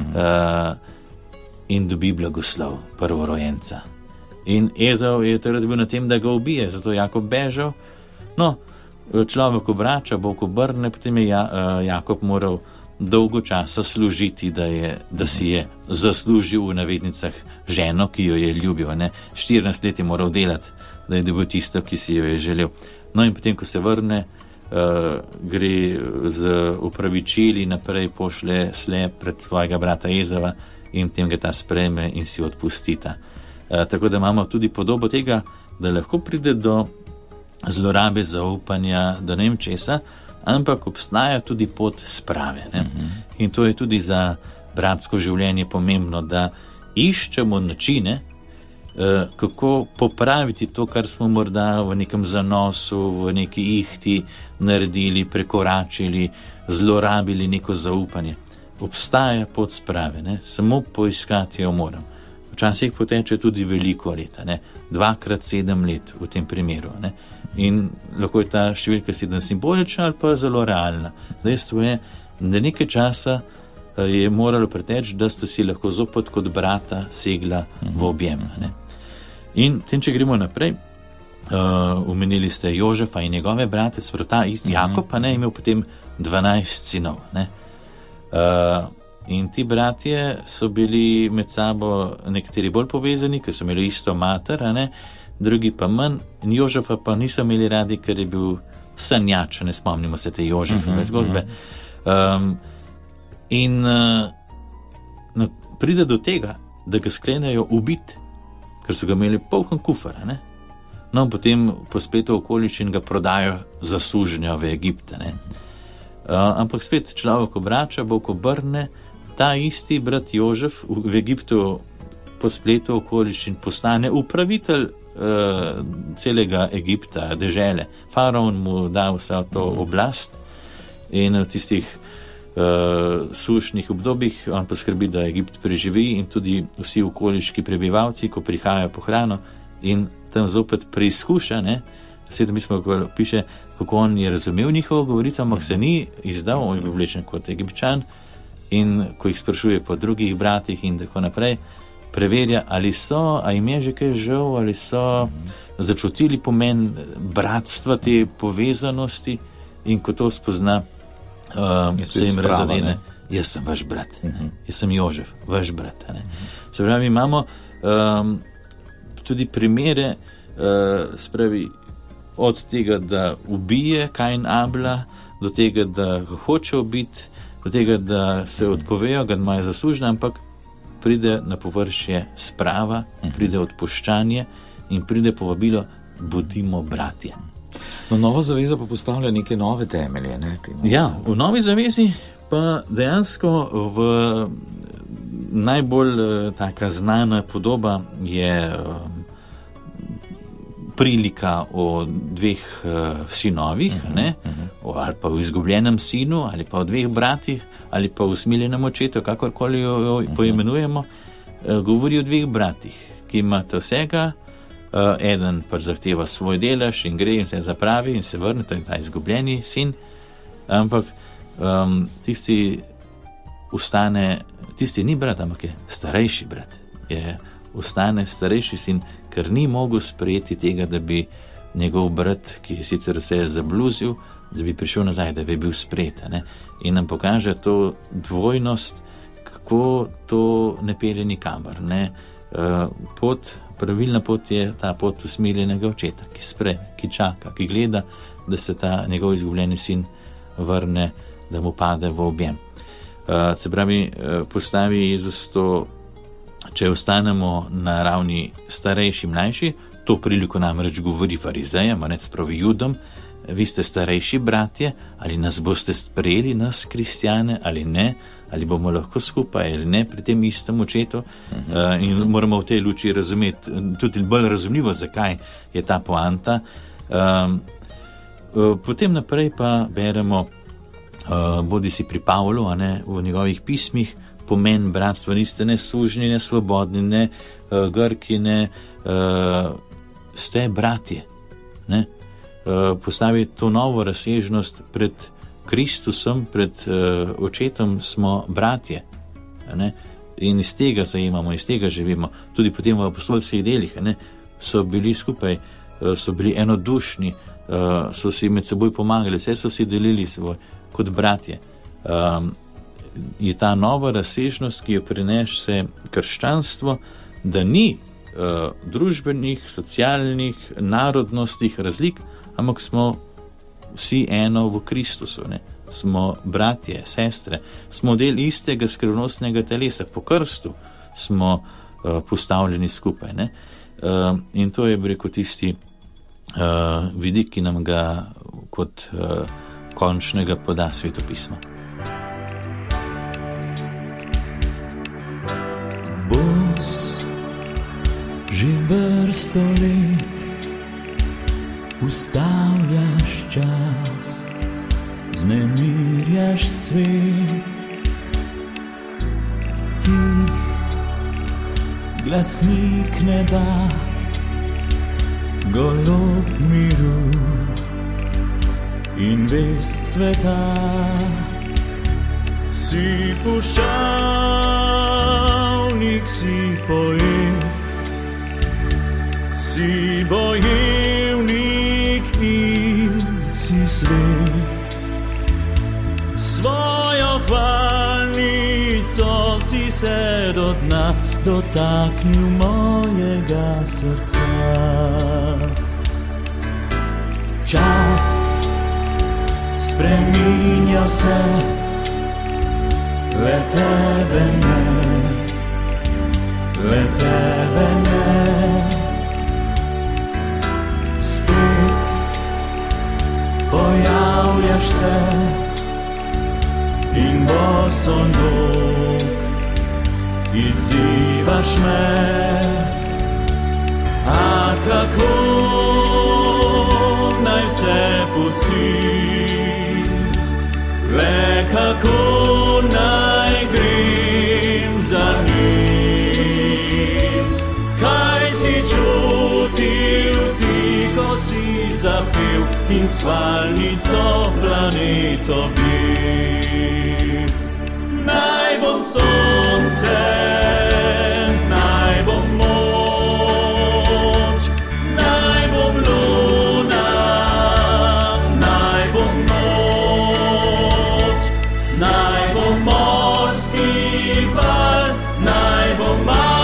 Speaker 4: in dobi blagoslov prvorojenca. In Ezau je torej bil na tem, da ga ubije, zato Jakob bežal. No, človek obrača, Bog obrne, potem je Jakob moral dolgo časa služiti, da si je zaslužil v navednicah ženo, ki jo je ljubil. 14 let je moral delati, da je dobil tisto, ki si jo je želel. No in potem, ko se vrne, gre z upravičili naprej, pošle slep pred svojega brata Ezava in potem ga ta sprejme in si odpustita. Tako da imamo tudi podobo tega, da lahko pride do zlorabe zaupanja, do ne vem česa, ampak obstaja tudi pot sprave. In to je tudi za bratsko življenje pomembno, da iščemo načine, kako popraviti to, kar smo morda v nekem zanosu, v neki ihti naredili, prekoračili, zlorabili neko zaupanje. Obstaja pot sprave, samo poiskati jo moram. Včasih poteče tudi veliko leta, 2x7 let v tem primeru. In lahko je ta številka 7 simbolična ali pa zelo realna. Dejstvo je, da nekaj časa je moralo preteči, da ste si lahko zopet kot brata segla v objem. In tem, če gremo naprej, omenili ste Jožefa in njegove brate, sprota Jakob pa imel potem 12 sinov. In ti bratje so bili med sabo nekateri bolj povezani, ker so imeli isto mater, drugi pa manj, in Jožefa pa niso imeli radi, ker je bil sanjač, ne spomnimo se te Jožefove zgodbe. Pride do tega, da ga sklenejo ubiti, ker so ga imeli poln kufer, No, potem po spletu okoliščin ga prodajo za sužnja v Egipte, ampak spet človek obrača, Bog obrne, ta isti brat Jožef v Egiptu po spletu okoliščin postane upravitelj celega Egipta, dežele. Faraon mu da vsa to oblast in v tistih sušnih obdobjih on poskrbi, da Egipt preživi in tudi vsi okoliški prebivalci, ko prihajajo po hrano in tam zopet preizkuša, Sveto pismo piše, kako on je razumel njihovo govorico, ampak se ni izdal, on je bil oblečen kot Egipčan in ko jih sprašuje po drugih bratih in tako naprej, preverja, ali jim je že kaj žal, ali so začutili pomen bratstva, te povezanosti, in ko to spozna, se jim razadene, jaz sem vaš brat, jaz sem Jožef, vaš brat. Se pravi, imamo tudi primere, spravi, od tega, da ubije Kain Abla, do tega, da ga hoče ubiti, do tega, da se odpovejo, ga imajo zaslužno, ampak pride na površje sprava, pride odpuščanje in pride povabilo, bodimo bratje.
Speaker 1: No, Nova zaveza pa postavlja neke nove temelje.
Speaker 4: Ja, v Novi zavezi pa dejansko v najbolj taka znana podoba je prilika o dveh sinovih, ali pa o izgubljenem sinu, ali pa o dveh bratih, ali pa o usmiljenem očetu, kakorkoli jo poimenujemo, govori o dveh bratih, ki imata vsega, eden pa zahteva svoj delež in gre in se zapravi in se vrne, to je ta izgubljeni sin, ampak tisti ni brat, ampak je starejši brat, ustane starejši sin, ker ni mogel sprejeti tega, da bi njegov brat, ki je sicer vse zabluzil, da bi prišel nazaj, da bi bil sprejet. In nam pokaže to dvojnost, kako to ne pelje nikamor. Pravilna pot je ta pot usmiljenega očeta, ki sprejme, ki čaka, ki gleda, da se ta njegov izgubljeni sin vrne, da mu pade v objem. Se pravi, postavi Jezus to, če ostanemo na ravni starejši, mlajši, to priliko namreč govori farizejem, spravi Judom, vi ste starejši bratje, ali nas boste sprejeli, nas kristjane, ali ne, ali bomo lahko skupaj ali ne pri tem istem očetu. In moramo v tej luči razumeti, tudi bolj razumljivo, zakaj je ta poanta. Potem naprej pa beremo, bodi si pri Pavlu, v njegovih pismih, pomen bratstva, niste ne sužnji, ne svobodni, ne Grki, ne ste bratje. Postavi to novo razsežnost pred Kristusom, pred očetom smo bratje. In iz tega zajemamo, iz tega živimo. Tudi potem v apostolskih delih so bili skupaj, so bili enodušni, so si med seboj pomagali, vse so si delili svoj kot bratje. je ta nova razsežnost, ki jo prinese krščanstvo, da ni družbenih, socialnih, narodnostnih razlik, ampak smo vsi eno v Kristusu, ne? Smo bratje, sestre, smo del istega skrivnostnega telesa, po krstu smo postavljeni skupaj, ne? In to je, bi rekel, tisti vidik, ki nam ga kot končnega poda Svetopismo.
Speaker 7: Bos že vrsto let ustavljaš čas, vznemirjaš svet, tih glasnik neba, golob miru in vest sveta. Si puščavnik, si poet, si bojevnik in si svet. Svojo hvalnico si se do dna dotaknil mojega srca. Čas spreminja se, le tebe ne, le tebe ne. Spet pojavljaš se in bosonog izzivaš me. A kako naj se pustim, le kako naj grem za njim. Kaj si čutil ti, ko si zapel in s hvalnico planeto bil? Naj bom sonce, naj bom moč, naj bom luna, naj bom noč, naj bom morski val, naj bom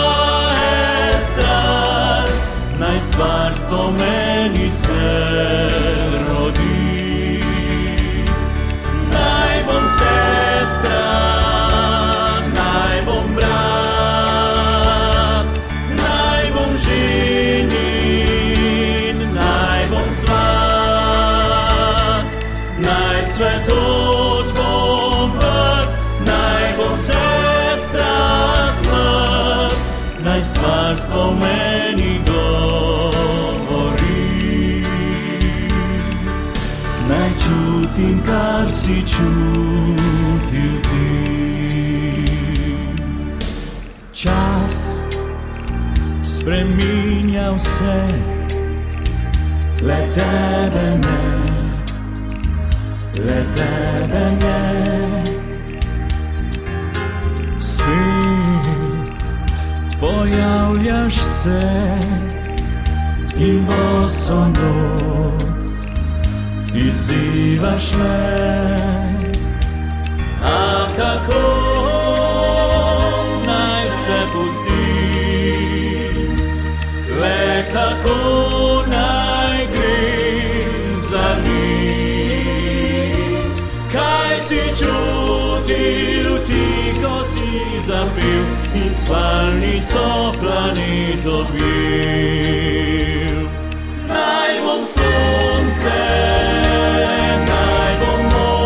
Speaker 7: maestral, naj stvarstvo meni se rodi. Naj bom sestra, naj bom brat, naj bom ženin, naj bom svat, naj cvetoč bom vrt, naj bom sestra smrt, naj stvarstvo meni govori. Naj čutim, kar si čutil ti. Čas spreminja vse, le tebe ne, le tebe ne. Spet pojavljaš se in bosonog izzivaš me. A kako naj se pustim, le kako naj grem za njim. Kaj si čutil ti, ko si zapel in s hvalnico planeto bil? Naj bom sonce, naj bom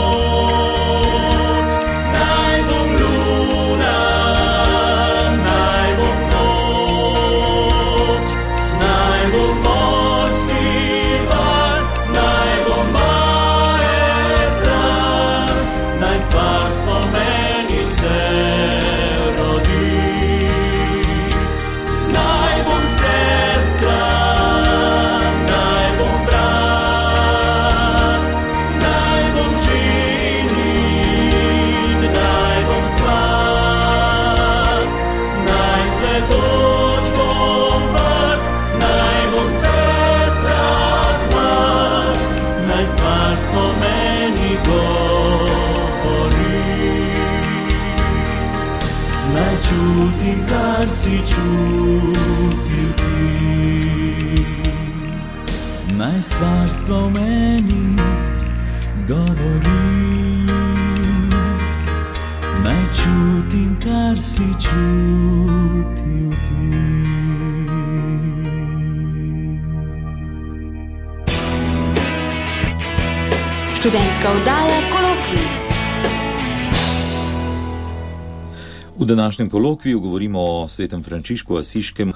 Speaker 7: noč, naj bom luna, naj bom noč, naj bom morski val, naj bom maestral, naj stvarstvo meni se rodi. Naj bom sestra, stvarstvo meni govori. čutim, kar si čutil ti. Naj stvarstvo meni govori, naj čutim, kar si čutil ti.
Speaker 3: Študentska oddaja Kolokvij.
Speaker 1: V današnjem kolokviju govorimo o svetem Frančišku Asiškem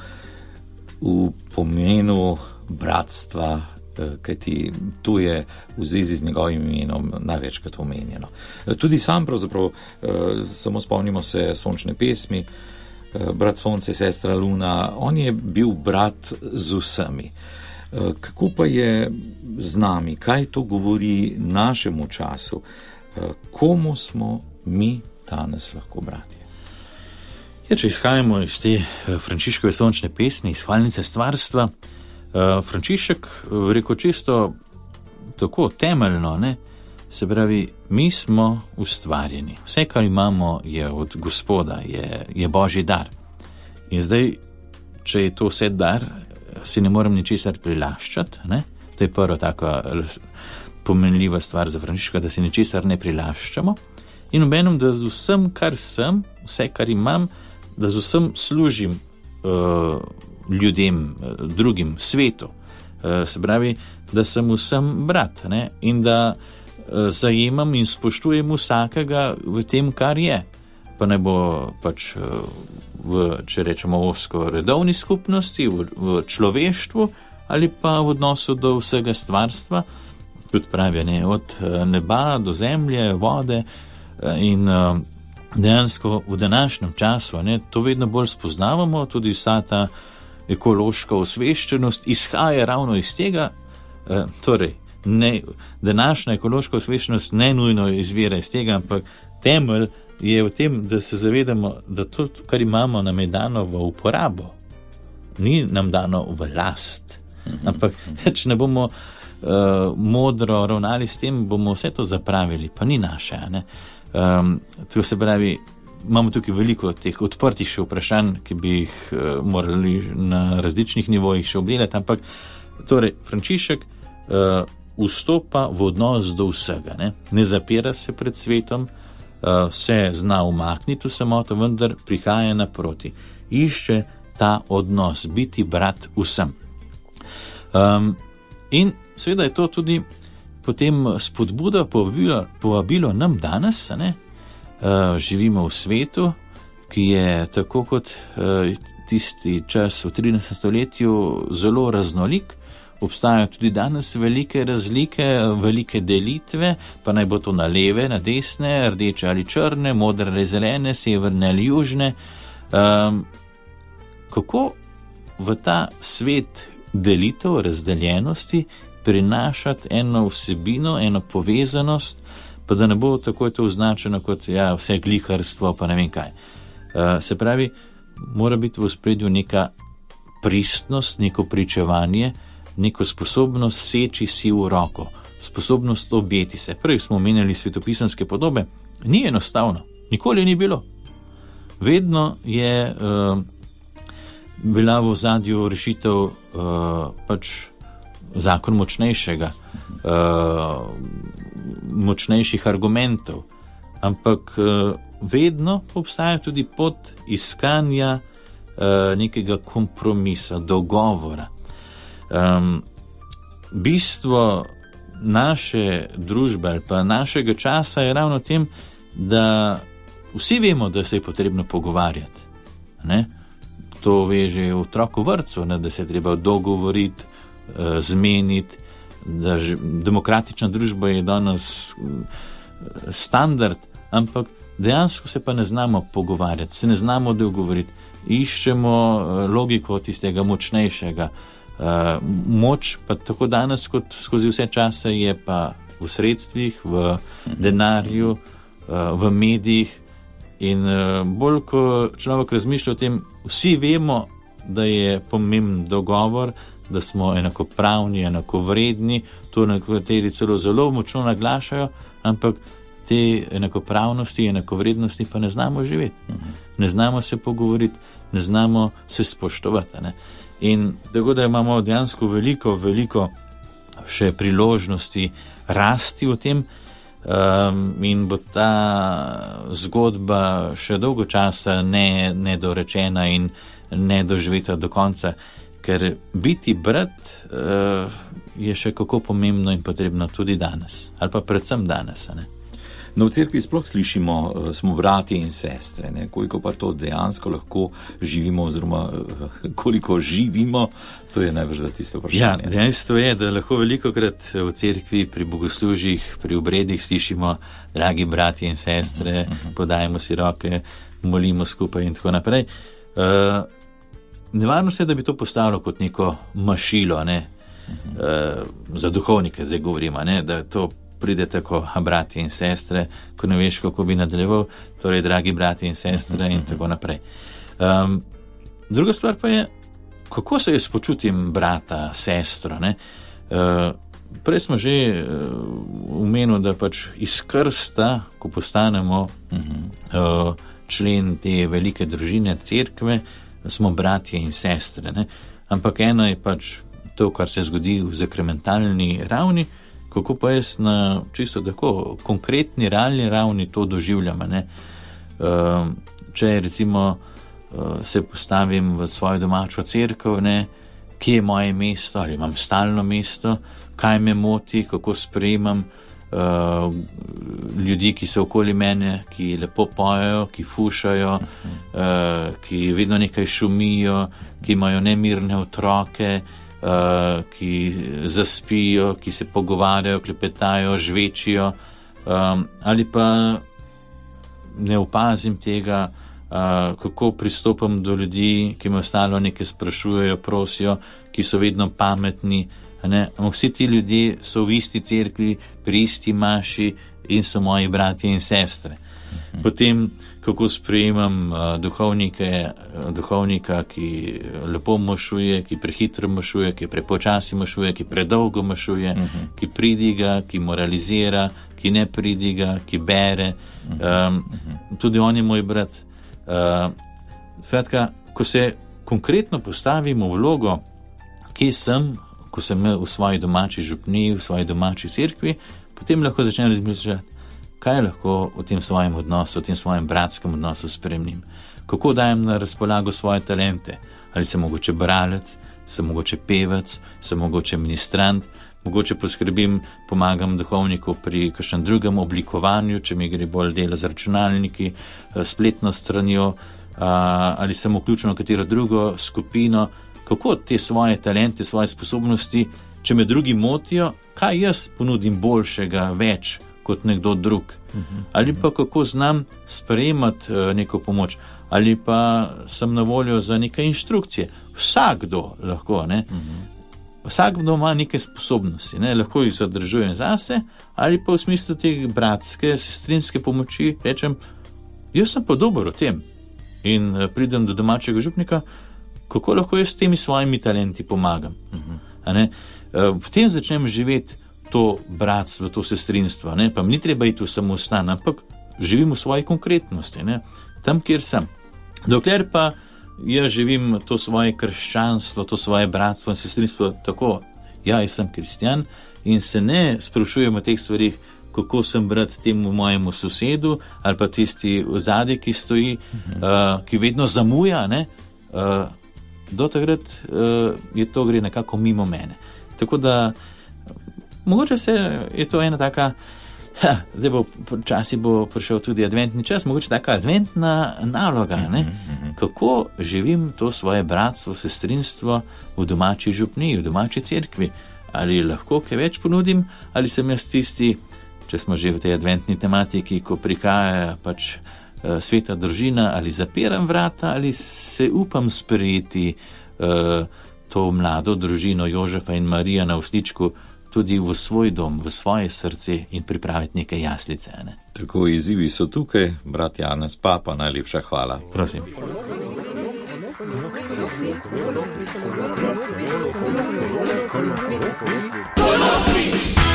Speaker 1: v pomenu bratstva, kajti tu je v zvezi z njegovim imenom največkrat omenjeno. Tudi sam pravzaprav, samo spomnimo se sončne pesmi, brat Sonce, sestra Luna, on je bil brat z vsemi. Kako pa je z nami, kaj to govori našemu času, komu smo mi danes lahko bratje?
Speaker 4: Ja, če izhajamo iz te Frančiškove sončne pesmi, iz hvalnice stvarstva, Frančišek rekel čisto tako temeljno, ne? Se pravi, mi smo ustvarjeni. Vse, kar imamo, je od Gospoda, je Božji dar. In zdaj, če je to vse dar, si ne morem ničesar prilaščati, ne? To je prva taka pomenljiva stvar za Frančiška, da si ničesar ne prilaščamo. In obenem, da z vsem, kar sem, vse, kar imam, da z vsem služim ljudem, drugim, svetu. Se pravi, da sem vsem brat, ne? In da zajemam in spoštujem vsakega v tem, kar je. Pa ne bo pač če rečemo ozko redovni skupnosti, v človeštvu ali pa v odnosu do vsega stvarstva, kot pravi, ne? Od neba do zemlje, vode in dejansko v današnjem času, ne, to vedno bolj spoznavamo, tudi vsa ta ekološka osveščenost izhaja ravno iz tega, torej, današnja ekološka osveščenost ne nujno izvira iz tega, ampak temelj je v tem, da se zavedamo, da to, kar imamo, nam je dano v uporabo, ni nam dano v last, ampak če ne bomo modro ravnali s tem, bomo vse to zapravili, pa ni naše, ne. To se pravi, imamo tukaj veliko teh odprtih še vprašanj, ki bi jih morali na različnih nivojih še obdelati, ampak torej, Frančišek vstopa v odnos do vsega, ne zapira se pred svetom, se zna umakniti v samoto, vendar prihaja naproti, išče ta odnos, biti brat vsem. In seveda je to tudi potem spodbuda, povabilo nam danes, ne? Živimo v svetu, ki je tako kot tisti čas v 13. stoletju zelo raznolik, obstajajo tudi danes velike razlike, velike delitve, pa naj bo to na leve, na desne, rdeče ali črne, modre ali zelene, severne ali južne. Kako v ta svet delitev, razdeljenosti prinašati eno vsebino, eno povezanost, pa da ne bo tako to označeno kot vse gliharstvo, pa ne vem kaj. Se pravi, mora biti v ospredju neka pristnost, neko pričevanje, neko sposobnost seči si v roko, sposobnost objeti se. Prej smo omenjali svetopisanske podobe, ni enostavno, nikoli ni bilo. Vedno je bila v ozadju rešitev pač zakon močnejšega, močnejših argumentov, ampak vedno obstaja tudi pot iskanja nekega kompromisa, dogovora. Bistvo naše družbe ali pa našega časa je ravno tem, da vsi vemo, da se je potrebno pogovarjati, ne? To veže otrok v vrtcu, ne? Da se je treba dogovoriti, zmeniti, da demokratična družba je danes standard, ampak dejansko se pa ne znamo pogovarjati, se ne znamo dogovoriti, iščemo logiko tistega močnejšega. Moč pa tako danes kot skozi vse čase je pa v sredstvih, v denarju, v medijih in bolj, ko človek razmišlja o tem, vsi vemo, da je pomemben dogovor, da smo enakopravni, enakovredni, to nekateri celo zelo močno naglašajo, ampak te enakopravnosti, enakovrednosti pa ne znamo živeti. ne znamo se pogovoriti, ne znamo se spoštovati. Ne? In tako da imamo dejansko veliko še priložnosti rasti v tem, in bo ta zgodba še dolgo časa nedorečena in nedoživeta do konca, ker biti brat je še kako pomembno in potrebno tudi danes, ali pa predvsem danes. Ne?
Speaker 1: No, v cerkvi sploh slišimo, smo bratje in sestre, ne? Koliko pa to dejansko lahko živimo, oziroma koliko živimo, to je najbrž za tisto vprašanje.
Speaker 4: Ja, dejstvo je, da lahko velikokrat v cerkvi pri bogoslužjih, pri obredih slišimo, dragi bratje in sestre, podajamo si roke, molimo skupaj in tako naprej. Nevarnost je, da bi to postalo kot neko mašilo, ne? Za duhovnike zdaj govorimo, ne? Da to pride tako, bratje in sestre, ko ne veš, kako bi nadaljeval, torej dragi bratje in sestre in tako naprej. Druga stvar pa je, kako se jaz počutim brata, sestro, ne? Prej smo že omenili, da pač iz krsta, ko postanemo člen te velike družine cerkve, smo bratje in sestre, ne? Ampak eno je pač to, kar se zgodi v sakramentalni ravni, kako pa jaz na čisto tako konkretni, realni ravni to doživljam. Ne? Če recimo se postavim v svojo domačo cerkev, ne? Kje je moje mesto, ali imam stalno mesto, kaj me moti, kako sprejemam ljudi, ki so okoli mene, ki lepo pojejo, ki fušajo, ki vedno nekaj šumijo, ki imajo nemirne otroke, ki zaspijo, ki se pogovarjajo, klepetajo, žvečijo, ali pa ne opazim tega, kako pristopam do ljudi, ki me ostalo nekaj sprašujejo, prosijo, ki so vedno pametni. Vsi ti ljudje so v isti cerkvi, pri isti maši in so moji bratje in sestre. Potem, kako sprejemam duhovnika, ki lepo mašuje, ki prehitro mašuje, ki prepočasi mašuje, ki predolgo mašuje, ki pridiga, ki moralizira, ki ne pridiga, ki bere. Tudi on je moj brat. Skratka, ko se konkretno postavimo v vlogo, kje sem, ko sem v svoji domači župniji, v svoji domači cerkvi, potem lahko začnem razmišljati, kaj lahko v tem svojem odnosu, v tem svojem bratskem odnosu spremnim. Kako dajem na razpolago svoje talente? Ali sem mogoče bralec, sem mogoče pevec, sem mogoče ministrant, mogoče poskrbim, pomagam duhovniku pri kakšnem drugem oblikovanju, če mi gre bolj dela z računalniki, spletno stranjo, ali sem vključen v katero drugo skupino. Kako te svoje talente, svoje sposobnosti, če me drugi motijo, kaj jaz ponudim boljšega, več kot nekdo drug. Ali pa kako znam sprejemati neko pomoč, ali pa sem na voljo za neke inštrukcije. Vsakdo lahko, ne? Vsakdo ima neke sposobnosti, ne? Lahko jih zadržujem zase, ali pa v smislu te bratske, sestrinske pomoči rečem, jaz sem pa dober v tem in pridem do domačega župnika, kako lahko jaz s temi svojimi talenti pomagam. Potem začnem živeti to bratstvo, to sestrinstvo, ne? Pa mi ni treba iti v samostan, ampak živim v svoji konkretnosti, ne? Tam, kjer sem. Dokler pa jaz živim to svoje krščanstvo, to svoje bratstvo in sestrinstvo tako, jaz sem kristjan in se ne sprašujem o teh stvarih, kako sem brat temu mojemu sosedu ali pa tisti v zadnji, ki stoji, ki vedno zamuja, ne? Do takrat je to gre nekako mimo mene. Tako da mogoče je to ena taka, zdaj časi bo prišel tudi adventni čas, mogoče taka adventna naloga, ne? Kako živim to svoje bratstvo, sestrinstvo v domači župniji, v domači cerkvi. Ali lahko kaj več ponudim, ali sem jaz tisti, če smo že v tej adventni tematiki, ko prihaja pač sveta družina, ali zapiram vrata, ali se upam sprejeti to mlado družino Jožefa in Marija na Osličku tudi v svoj dom, v svoje srce in pripraviti neke jaslice. Ne?
Speaker 1: Tako izzivi so tukaj, brat Janez Papa, najlepša hvala.
Speaker 4: Prosim.
Speaker 5: Kolokvij.